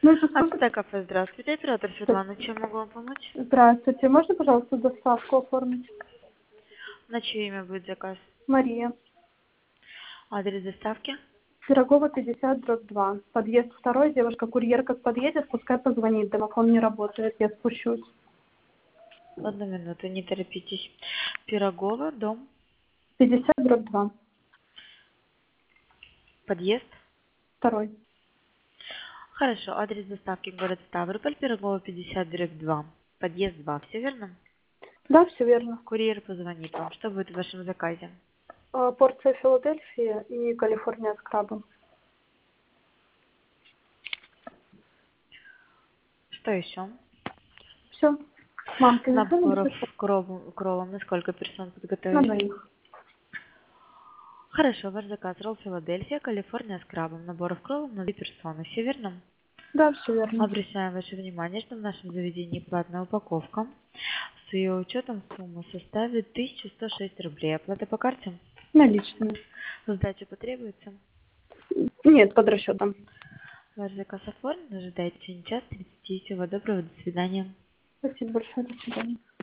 Ну, это сколько? Апта кафе, здравствуйте, оператор Светлана, чем могу вам помочь? Здравствуйте. Можно, пожалуйста, доставку оформить? На чье имя будет заказ? Мария. Адрес доставки? Пирогова 50/2. Подъезд 2. Девушка-курьер как подъедет, пускай позвонит. Домофон не работает, я спущусь. Одну минуту, не торопитесь. Пирогова, дом, 50/2. подъезд. 2. Хорошо, адрес доставки город Ставрополь, Пирогова 50/2. Подъезд 2, все верно? Да, все верно. Курьер позвонит вам. Что будет в вашем заказе? Порция Филадельфия и Калифорния с крабом. Что еще? Все. Мам, ты никто не Наборов будет? кровом на сколько персон На подготовить? двоих. Хорошо, ваш заказ ролл Филадельфия, Калифорния с крабом, наборов кровом на 2 персоны, все верно? Да, все верно. Обращаем ваше внимание, что в нашем заведении платная упаковка. С ее учетом сумма составит 1106 рублей. Оплата по карте? Наличные. Сдача потребуется? Нет, под расчетом. Ваш заказ оформлен. Ожидайте в течение часа 30. Всего доброго. До свидания. Спасибо большое. До свидания.